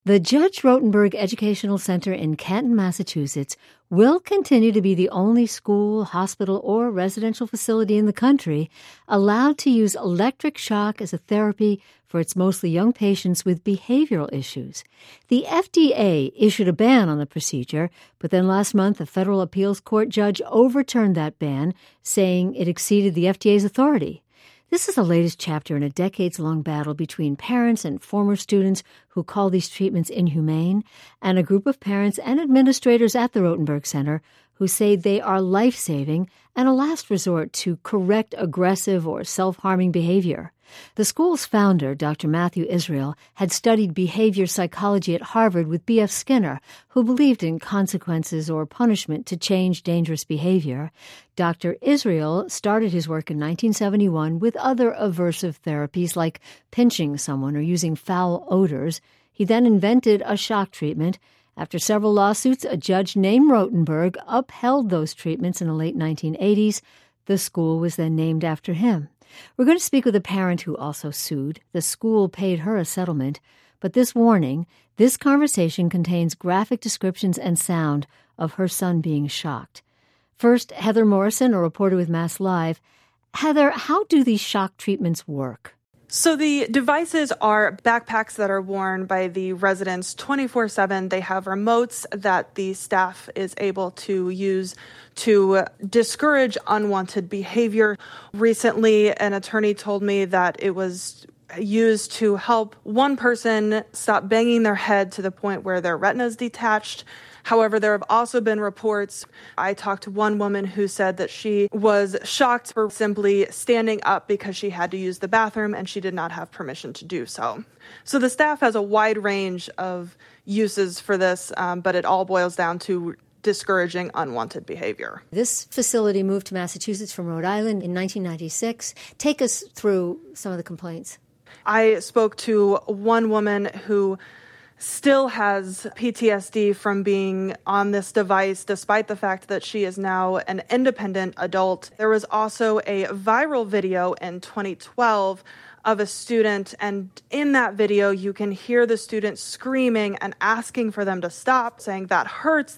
The Judge Rotenberg Educational Center in Canton, Massachusetts, will continue to be the only school, hospital, or residential facility in the country allowed to use electric shock as a therapy for its mostly young patients with behavioral issues. The FDA issued a ban on the procedure, but then last month a federal appeals court judge overturned that ban, saying it exceeded the FDA's authority. This is the latest chapter in a decades-long battle between parents and former students who call these treatments inhumane, and a group of parents and administrators at the Rotenberg Center who say they are life-saving and a last resort to correct aggressive or self-harming behavior. The school's founder, Dr. Matthew Israel, had studied behavior psychology at Harvard with B.F. Skinner, who believed in consequences or punishment to change dangerous behavior. Dr. Israel started his work in 1971 with other aversive therapies like pinching someone or using foul odors. He then invented a shock treatment. After several lawsuits, a judge named Rotenberg upheld those treatments in the late 1980s. The school was then named after him. We're going to speak with a parent who also sued. The school paid her a settlement. But this warning, this conversation contains graphic descriptions and sound of her son being shocked. First, Heather Morrison, a reporter with Mass Live. Heather, how do these shock treatments work? So the devices are backpacks that are worn by the residents 24/7. They have remotes that the staff is able to use to discourage unwanted behavior. Recently, an attorney told me that it was used to help one person stop banging their head to the point where their retina is detached. However, there have also been reports. I talked to one woman who said that she was shocked for simply standing up because she had to use the bathroom and she did not have permission to do so. So the staff has a wide range of uses for this, but it all boils down to discouraging unwanted behavior. This facility moved to Massachusetts from Rhode Island in 1996. Take us through some of the complaints. I spoke to one woman who still has PTSD from being on this device, despite the fact that she is now an independent adult. There was also a viral video in 2012 of a student, and in that video, you can hear the student screaming and asking for them to stop, saying, that hurts,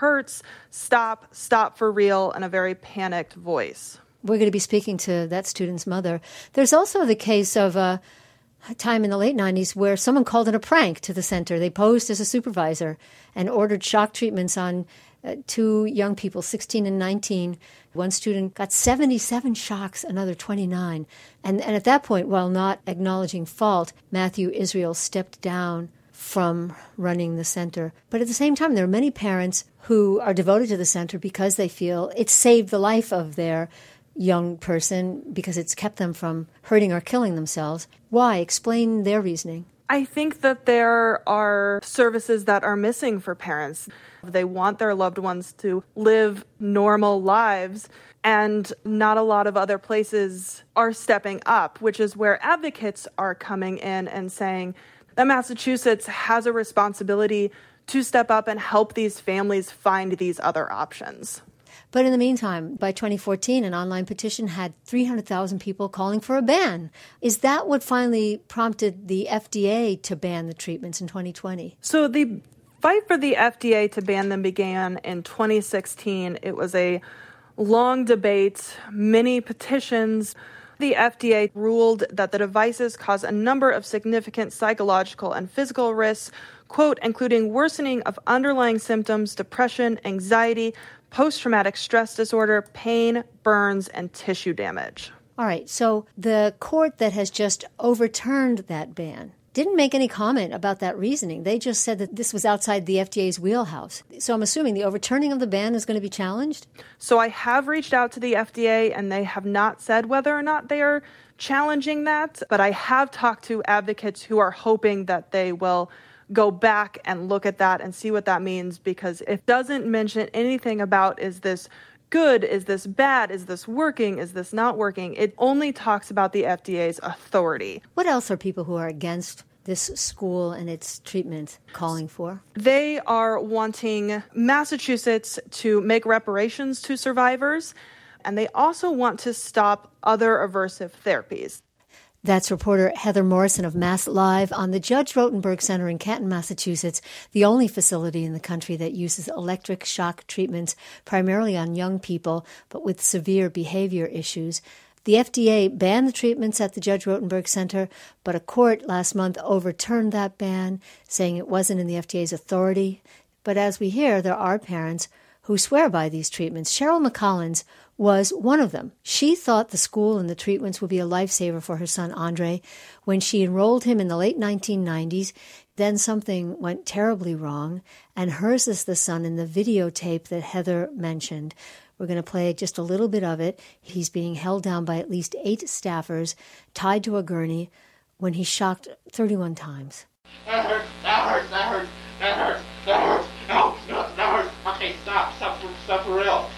stop for real, in a very panicked voice. We're going to be speaking to that student's mother. There's also the case of a time in the late 90s where someone called in a prank to the center. They posed as a supervisor and ordered shock treatments on two young people, 16 and 19. One student got 77 shocks, another 29. And at that point, while not acknowledging fault, Matthew Israel stepped down from running the center. But at the same time, there are many parents who are devoted to the center because they feel it saved the life of their young person because it's kept them from hurting or killing themselves. Why? Explain their reasoning. I think that there are services that are missing for parents. They want their loved ones to live normal lives, and not a lot of other places are stepping up, which is where advocates are coming in and saying that Massachusetts has a responsibility to step up and help these families find these other options. But in the meantime, by 2014, an online petition had 300,000 people calling for a ban. Is that what finally prompted the FDA to ban the treatments in 2020? So the fight for the FDA to ban them began in 2016. It was a long debate, many petitions. The FDA ruled that the devices cause a number of significant psychological and physical risks, quote, including worsening of underlying symptoms, depression, anxiety, post-traumatic stress disorder, pain, burns, and tissue damage. All right, so the court that has just overturned that ban didn't make any comment about that reasoning. They just said that this was outside the FDA's wheelhouse. So I'm assuming the overturning of the ban is going to be challenged? So I have reached out to the FDA, and they have not said whether or not they are challenging that, but I have talked to advocates who are hoping that they will go back and look at that and see what that means, because it doesn't mention anything about, is this good, is this bad, is this working, is this not working? It only talks about the FDA's authority. What else are people who are against this school and its treatment calling for? They are wanting Massachusetts to make reparations to survivors, and they also want to stop other aversive therapies. That's reporter Heather Morrison of Mass Live on the Judge Rotenberg Center in Canton, Massachusetts, the only facility in the country that uses electric shock treatments primarily on young people, but with severe behavior issues. The FDA banned the treatments at the Judge Rotenberg Center, but a court last month overturned that ban, saying it wasn't in the FDA's authority. But as we hear, there are parents who swear by these treatments. Cheryl McCollins was one of them. She thought the school and the treatments would be a lifesaver for her son, Andre. When she enrolled him in the late 1990s, then something went terribly wrong, and hers is the son in the videotape that Heather mentioned. We're going to play just a little bit of it. He's being held down by at least 8 staffers, tied to a gurney, when he's shocked 31 times. That hurts, that hurts, that hurts, that hurts, that hurts. No, that hurts. Okay, stop for real.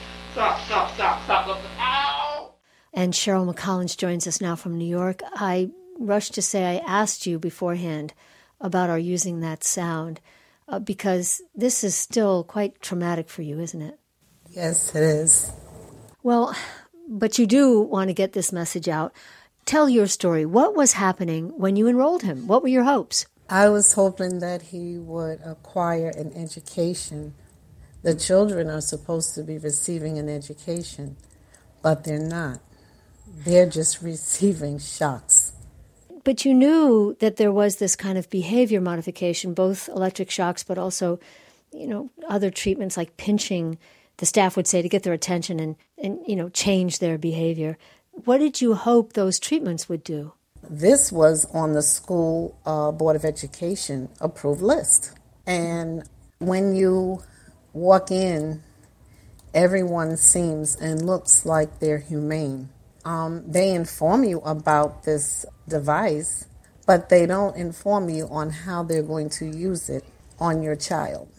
Stop. Ow! And Cheryl McCollins joins us now from New York. I rushed to say I asked you beforehand about our using that sound because this is still quite traumatic for you, isn't it? Yes, it is. Well, but you do want to get this message out. Tell your story. What was happening when you enrolled him? What were your hopes? I was hoping that he would acquire an education. The children are supposed to be receiving an education, but they're not. They're just receiving shocks. But you knew that there was this kind of behavior modification, both electric shocks, but also, other treatments like pinching, the staff would say, to get their attention and change their behavior. What did you hope those treatments would do? This was on the school Board of Education approved list. And when you walk in, everyone seems and looks like they're humane. They inform you about this device, but they don't inform you on how they're going to use it on your child.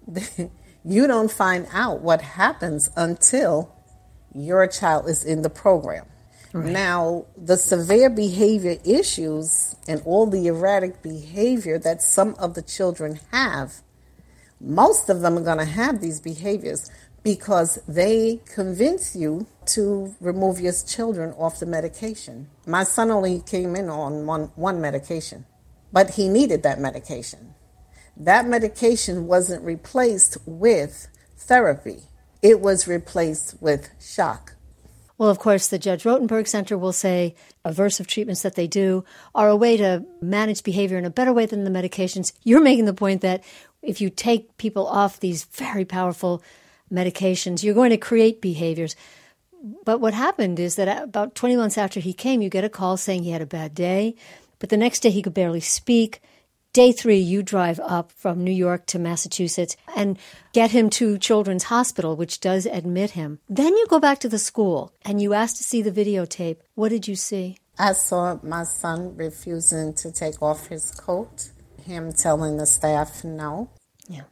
You don't find out what happens until your child is in the program. Right. Now, the severe behavior issues and all the erratic behavior that some of the children have, most of them are going to have these behaviors because they convince you to remove your children off the medication. My son only came in on one medication, but he needed that medication. That medication wasn't replaced with therapy. It was replaced with shock. Well, of course, the Judge Rotenberg Center will say aversive treatments that they do are a way to manage behavior in a better way than the medications. You're making the point that if you take people off these very powerful medications, you're going to create behaviors. But what happened is that about 20 months after he came, you get a call saying he had a bad day, but the next day he could barely speak. Day 3, you drive up from New York to Massachusetts and get him to Children's Hospital, which does admit him. Then you go back to the school and you ask to see the videotape. What did you see? I saw my son refusing to take off his coat, him telling the staff no. Yeah.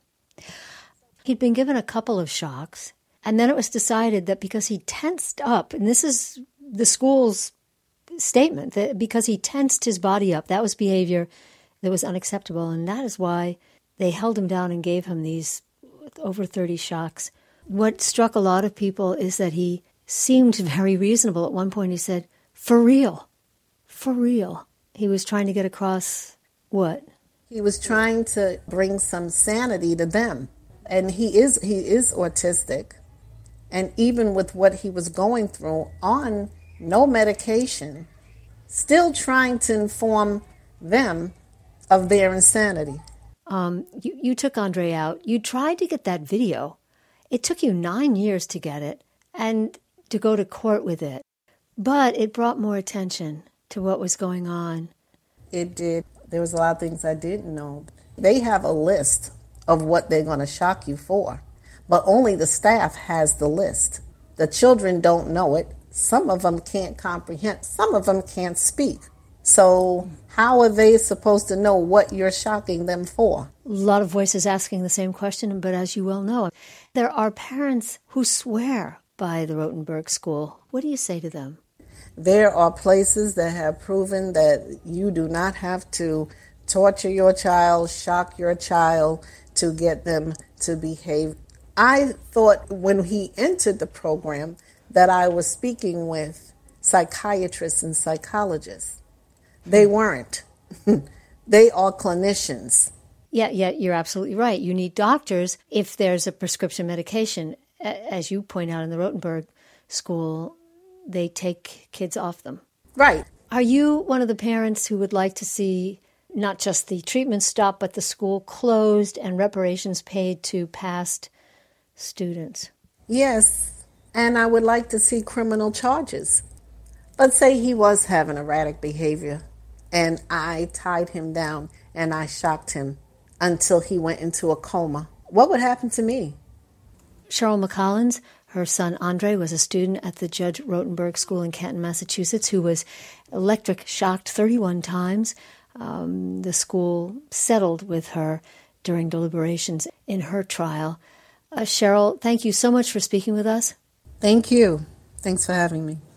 He'd been given a couple of shocks, and then it was decided that because he tensed up, and this is the school's statement, that because he tensed his body up, that was behavior that was unacceptable, and that is why they held him down and gave him these over 30 shocks. What struck a lot of people is that he seemed very reasonable. At one point he said, for real. He was trying to get across what? He was trying to bring some sanity to them. And he is autistic. And even with what he was going through on no medication, still trying to inform them of their insanity. You took Andre out. You tried to get that video. It took you 9 years to get it and to go to court with it. But it brought more attention to what was going on. It did. There was a lot of things I didn't know. They have a list of what they're going to shock you for, but only the staff has the list. The children don't know it. Some of them can't comprehend. Some of them can't speak. So how are they supposed to know what you're shocking them for? A lot of voices asking the same question, but as you well know, there are parents who swear by the Rotenberg School. What do you say to them? There are places that have proven that you do not have to torture your child, shock your child to get them to behave. I thought when he entered the program that I was speaking with psychiatrists and psychologists. They weren't. They are clinicians. Yeah, you're absolutely right. You need doctors if there's a prescription medication. As you point out in the Rotenberg School, they take kids off them. Right. Are you one of the parents who would like to see not just the treatment stop, but the school closed and reparations paid to past students? Yes, and I would like to see criminal charges. Let's say he was having erratic behavior, and I tied him down and I shocked him until he went into a coma. What would happen to me? Cheryl McCollins, her son Andre was a student at the Judge Rotenberg School in Canton, Massachusetts, who was electric shocked 31 times. The school settled with her during deliberations in her trial. Cheryl, thank you so much for speaking with us. Thank you. Thanks for having me.